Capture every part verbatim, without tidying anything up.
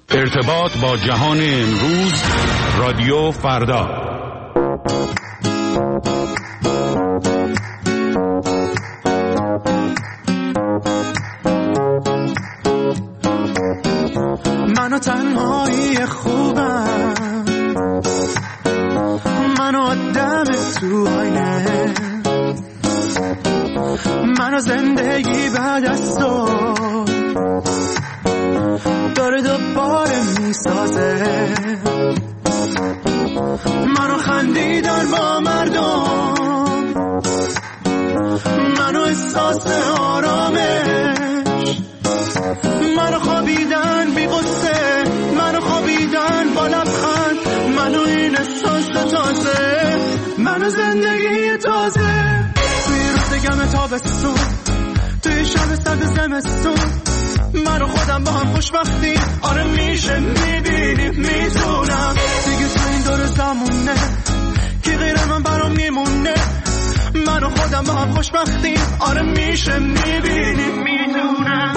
ارتباط با جهان امروز، رادیو فردا. منو تنهایی خوبم، منو آدم تو آینه، منو زندگی بعد از تو داره دوباره میسازه. منو خندیدن با مردم، منو احساس آرامش، منو خوابیدن بی قصه، منو خوابیدن با لبخند، منو این احساس تازه، منو زندگی تازه. توی روز گم تابستون، توی شب سرد زمستون، من و خودم با هم خوشبختی. آره میشه، میبینی، میدونم دیگه تو این دور زمونه کی غیر من برام میمونه. من و خودم با هم خوشبختی. آره میشه، میبینی، میدونم.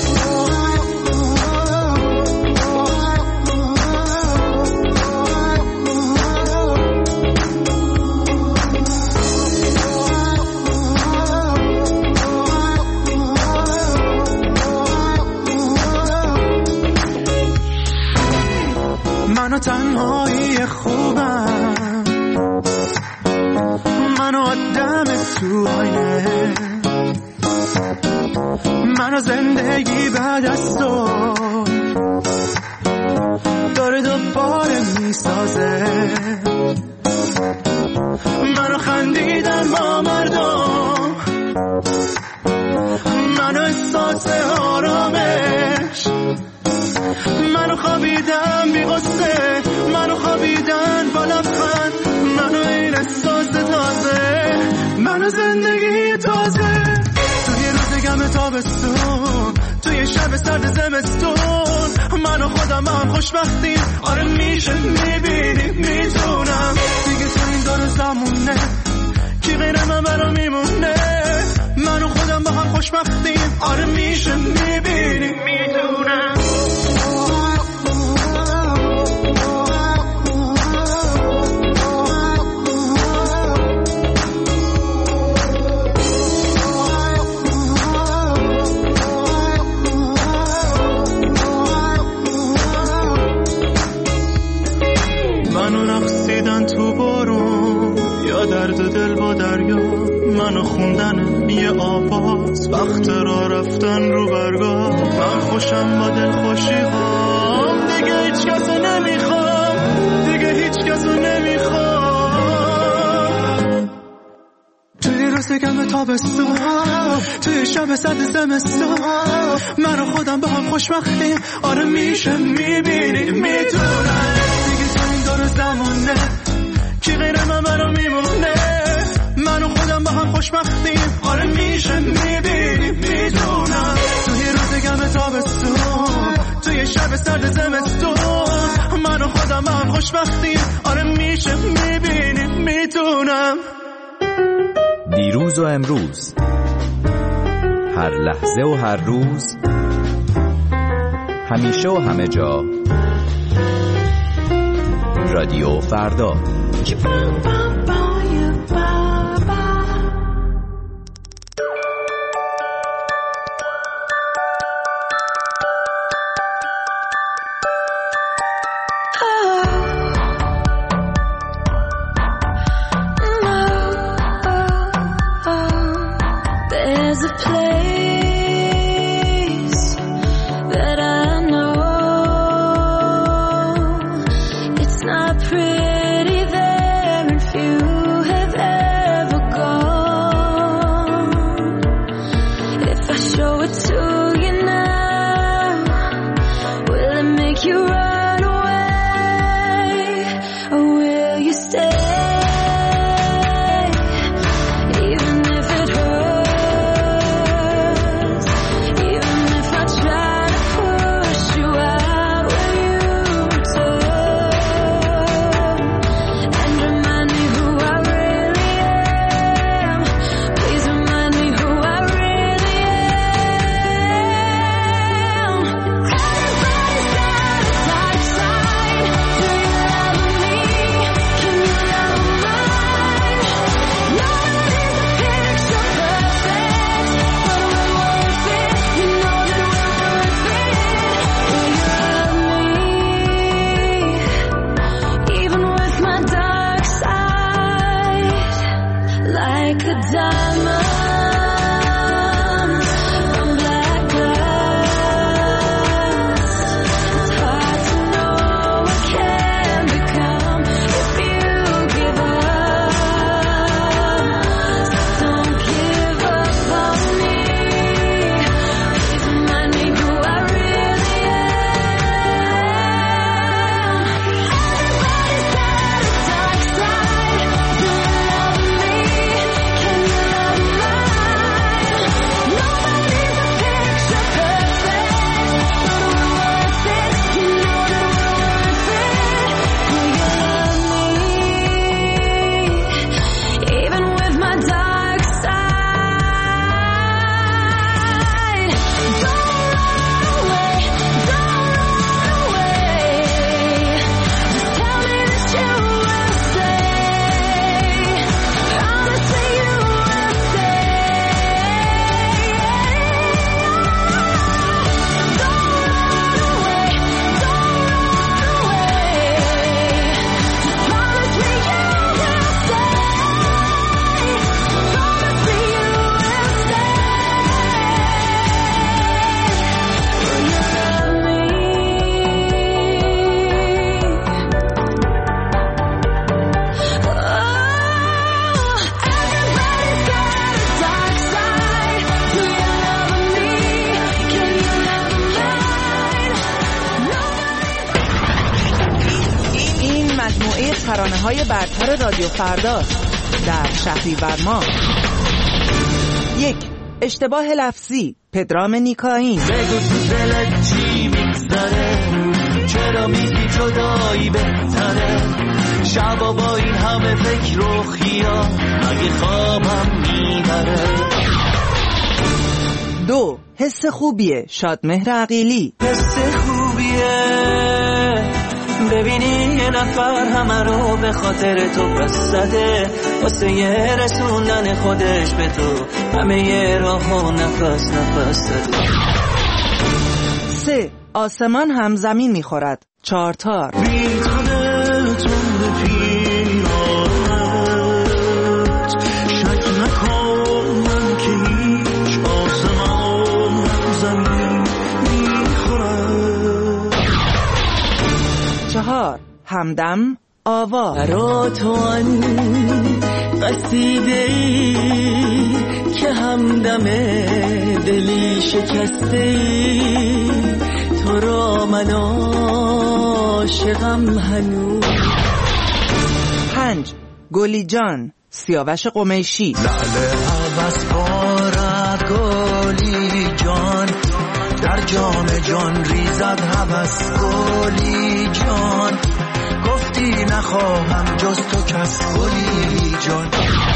منو تنهایی خوبم، منو آدم تو آینه، منو زندگی بعد از تو داره دوباره میسازه. منو خندیدن با مردم، منو احساس آرامش، منو خوابیدم بی غصه، منو خوابیدن با لبخند، منو این احساس تازه، منو زندگی تازه. توی روز گم تابستون، توی شب سرد زمستون، منو خودم با هم خوشبختیم. آره میشه، میبینی، میدونم دیگه تو این دور زمونه کی غیر من برام میمونه. منو خودم با هم خوشبختیم. آره میشه، میبینی، میدونم. منو رقصیدن تو بارون یا درد دل با دریا، منو خوندن یه آواز وقت را رفتن رو برگاه. من خوشم با دل خوشی هام، دیگه هیچ کسو نمیخوام، دیگه هیچ کسو نمیخوام. توی روز گم تابستون، توی شب سرد زمستون، منو خودم با هم خوشبختیم. آره میشه، میبینی، میدونم دیگه تو این دور زمونه کی غیر من برام میمونه. منو خودم با هم خوشبختیم. آره میشه، میبینی، میدونم توی روز گم تابستون، توی شب سرد زمستون، منو خودم با هم خوشبختیم. آره میشه، میبینی، میدونم. دیروز و امروز، هر لحظه و هر روز، همیشه و همه جا، رادیو فردا. Pretty there and few مجموعه ترانه‌های برتر رادیو فردا در شهریور ماه. یک، اشتباه لفظی، پدرام نیکاین. بگو تو دلت چی میگذره، چرا میگی جدایی بهتره، شبا با این همه فکر و خیال مگه خوابم میبره. دو، حس خوبیه، شادمهر عقیلی. حس خوبیه ببینی یه نفر همه رو به خاطر تو پس زده، واسه یه رسوندن خودش به تو همه یه راه و نفس نفس زده. سه، آسمان هم زمین میخورد، چارتار. بیتونتون به پیرانت شک نکن من که هیچ آسمان هم زمین میخورد. چهار، همدم آوا. برا تو آن قصیده ای که همدم دلی شکسته ای، تو را من عاشقم هنوز. پنج، گلی جان، سیاوش قمیشی. لعله عوض بارد گلی جان، در جام جان ریزد هوس گلی جان، گفتی نخواهم جز تو کس گلی جان.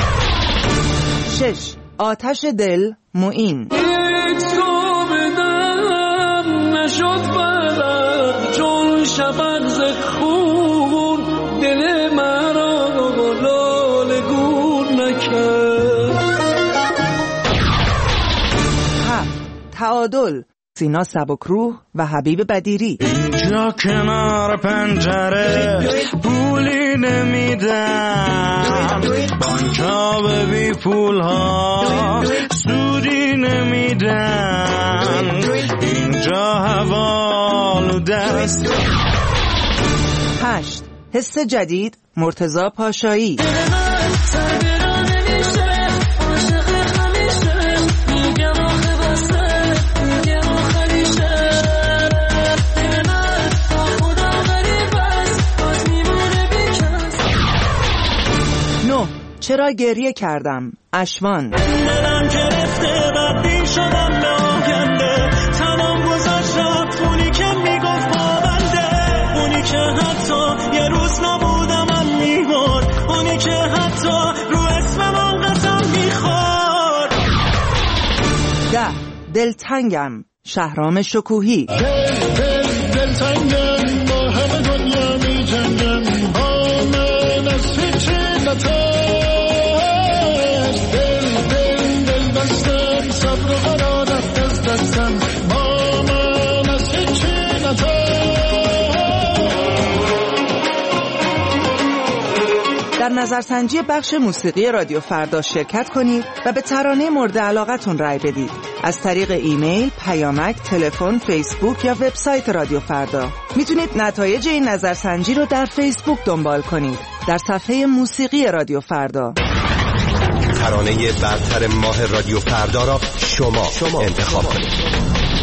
شش، آتش دل، معین. هیچ تو بدم نشد برد چون شبق ز خون، دل مرا لاله گون نکرد. هفت، تعادل، سینا سبکروح و حبیب بدیری. اینجا کنار پنجره پولی نمیدم، بانکا به بی پول ها سودی نمیدن، اینجا حوالو دست. هشت، حس جدید، مرتضی پاشایی. چرا گریه کردم، اشوان. دلم گرفته بدبین شدم به آینده، تمام گذاشت رفت اونی که میگفت با بنده، اونی که حتی یه روز نبودم میمرد، اونی که حتی رو اسمم قسم میخورد. ده، دلتنگم، شهرام شکوهی. دل دل دلتنگم با همه دنیا میجنگم، با من از هیچی نتر، در نظرسنجی بخش موسیقی رادیو فردا شرکت کنید و به ترانه مورد علاقتون رای بدید. از طریق ایمیل، پیامک، تلفن، فیسبوک یا وبسایت رادیو فردا. میتونید نتایج این نظرسنجی رو در فیسبوک دنبال کنید، در صفحه موسیقی رادیو فردا. ترانه برتر ماه رادیو فردا را شما, شما انتخاب کنید.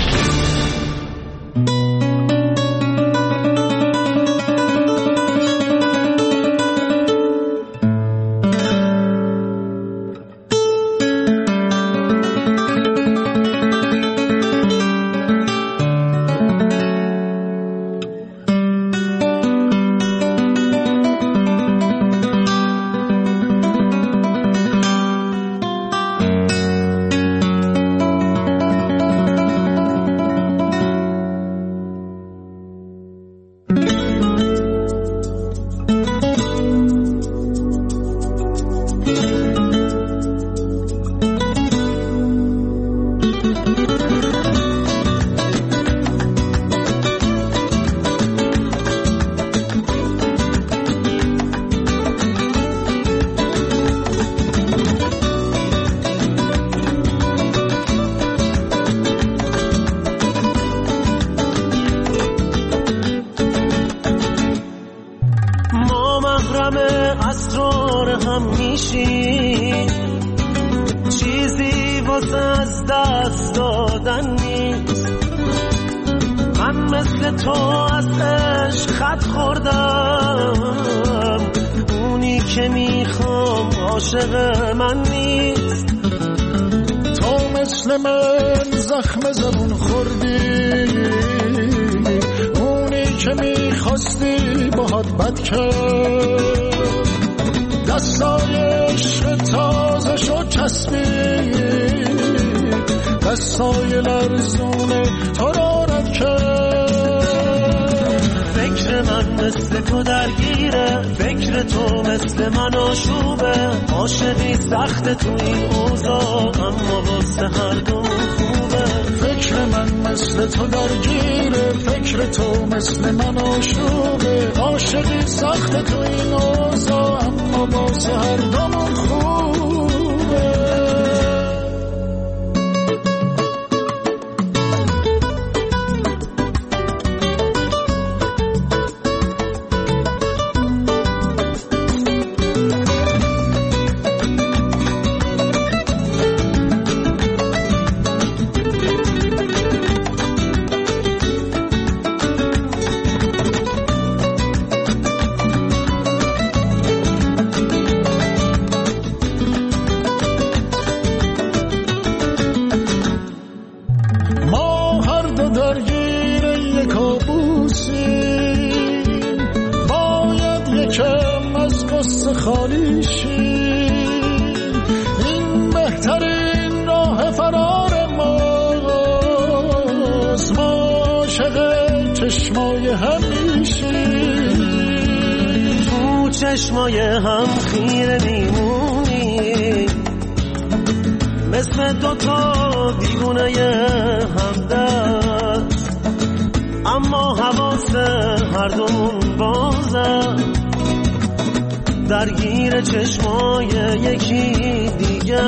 چیزی واسه از دست دادن نیست، من مثل تو از عشق خط خوردم، که میخوام عاشق من نیست. تو مثل من زخم زبون خوردی، اونی که میخواستی باهات بد کرد. دستای عشق تازه شد چسبید، دستای لرزونه تو را رد کرد. فکر من مثل تو درگیره، فکر تو مثل من آشوبه. عاشقی سخت تو این اوضاع، اما واسه هر دومون خوبه. فکر من مثل تو درگیره، فکر تو مثل من آشوبه. عاشقی سخت تو این اوضاع، اما واسه هر دومون خوبه. چشمای هم خیره میمونی، مثل دوتا دیوونه همدست، اما حواس هر دومون بازه. درگیر چشمای یکی دیگه،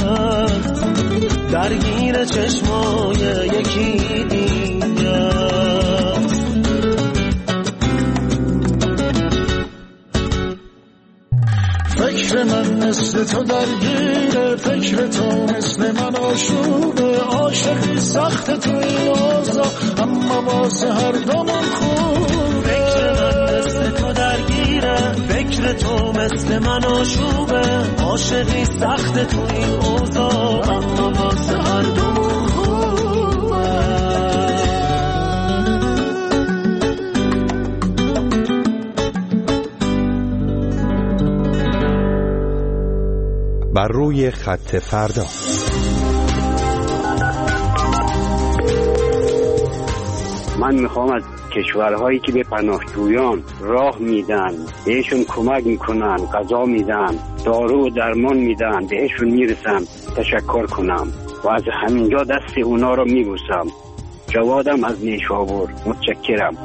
درگیر چشمای یکی دیگه. فکر من مثل تو درگیره، فکر تو مثل من آشوبه. عاشقی سخت تو این اوضاع، اما واسه هر دومون خوبه. فکر من مثل تو درگیره، فکر تو مثل من آشوبه. عاشقی سخت تو این اوضاع، اما واسه هر دومون خوبه. بر روی خط فردا. من میخوام از کشورهایی که به پناهجویان راه میدن، بهشون کمک میکنن، غذا میدن، دارو و درمان میدن، بهشون میرسم تشکر کنم و از همینجا دست اونا رو میبوسم. جوادم از نیشابور. متشکرم.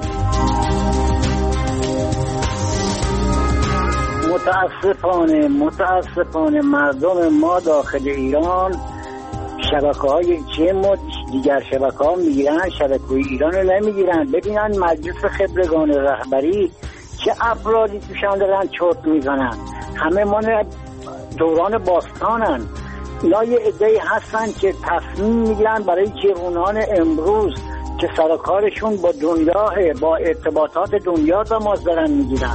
متاسفانه متاسفانه مردم ما داخل ایران شبکه های جیم و دیگر شبکه ها میگیرن، شبکه ایران رو نمیگیرن. ببینن مجلس خبرگان رهبری چه افرادی توشان دارن چرت میزنن. همه ما دوران باستانن. اینا یه عده‌ای هستن که تصمیم میگیرن برای جوانان امروز که سرکارشون با دنیا، با ارتباطات دنیا تماس دارن میگیرن.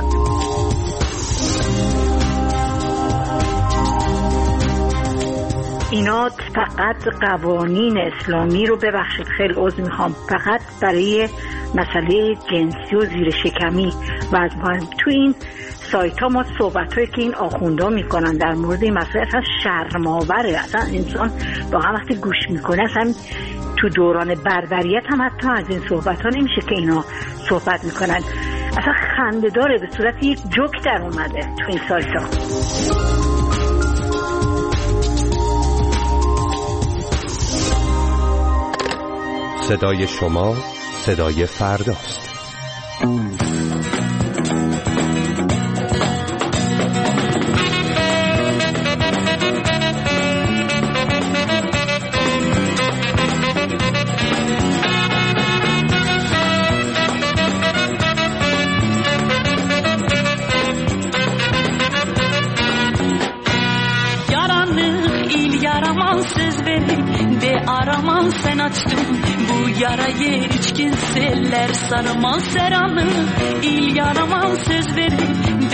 اینا فقط قوانین اسلامی رو، ببخشید خیلی عذر میخوام، فقط برای مسئله جنسی و زیر شکمی و تو این سایت ها ما صحبت هایی که این آخوندا میکنن در مورد این مسئله اصلا شرم‌آوره. اصلا انسان واقعا وقتی گوش میکنه، اصلا تو دوران بربریت هم حتی از این صحبت ها نمیشه که اینا صحبت میکنن. اصلا خنده داره، به صورت یک جوک در اومده تو این سایت ها. صدای شما صدای فرداست. Yarayı içkin seller sarma seramı, il yaraman söz verir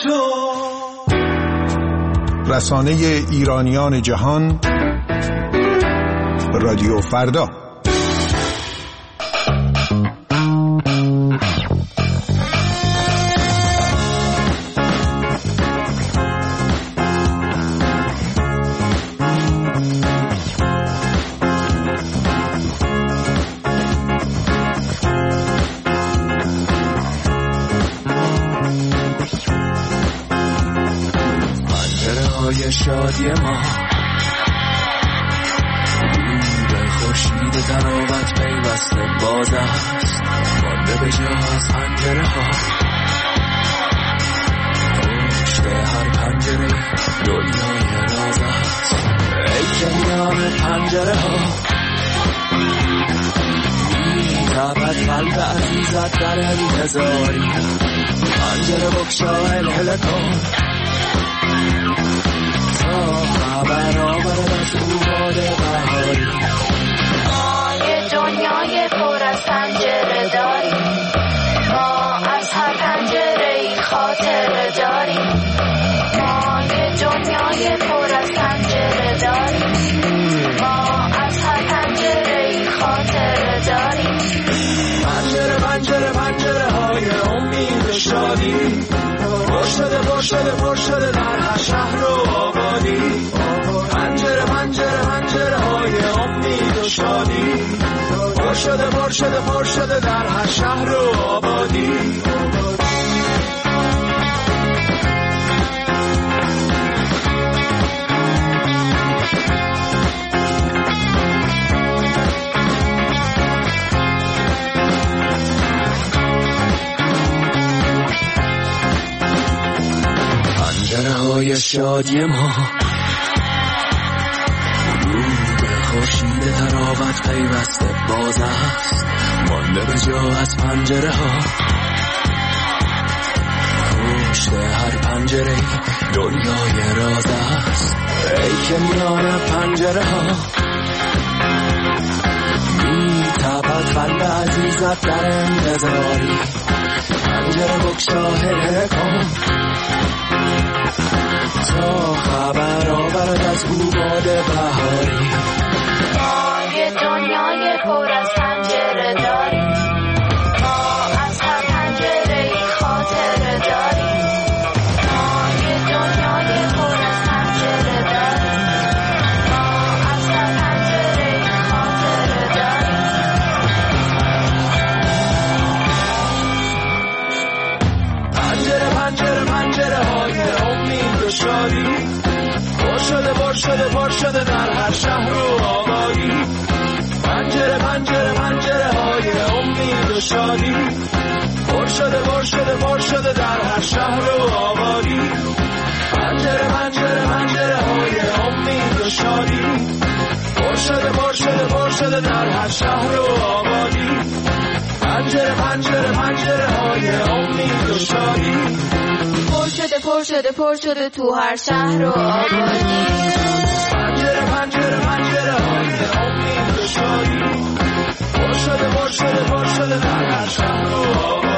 تو. رسانه ایرانیان جهان، رادیو فردا. شادی ما به خورشید تراوت پیوسته باز است، مانده به جا از پنجره ها. پشت هر پنجره دنیای راز است، ای که میان پنجره ها میتابد قلب عزیزت در انتظاری. پنجره بگشا هلهله کن خبر آورد از او باد بهاری. ما یه دنیای پر از پنجره داریم، ما از هر پنجره ای خاطره داریم. ما یه دنیای پر از پنجره داریم، ما از هر پنجره ای خاطره داریم. پنجره پنجره پنجره های امید و شادی، پر شده پر شده پر شده در هر شهر و آبادی. پنجره پنجره پنجره های امید و شادی، پر شده پر شده پر شده در هر شهر و آبادی. پنجره های شادی ما رو به خورشید تراوت پیوسته باز است، مانده به جا از پنجره ها. پشت هر پنجره دنیای راز است، ای که میان پنجره ها میتابد قلب عزیزت در انتظاری. پنجره بگشا هلهله کن تا خبر آورد از او باد بهاری. ما یه دنیای پر از پنجره داریم، ما از هر پنجره ای خاطره داریم. ما یه دنیای پر از پنجره داریم، ما از هر پنجره ای خاطره داریم. پنجره پنجره پنجره های امید و شادی، پر شده پر شده پر شده در هر شهر و آبادی. پنجره پنجره پنجره های امید و شادی، پر شده پر شده پر شده در هر شهر و آبادی. پنجره پنجره پنجره های امید و شادی، پر شده پر شده پر شده در هر شهر و آبادی. پنجره پنجره پنجره های امید و شادی، پر شده پر شده پر شده تو هر شهر و آبادی. پنجره پنجره پنجره های امید و شادی، پر شده پر شده پر شده در هر شهر و آبادی.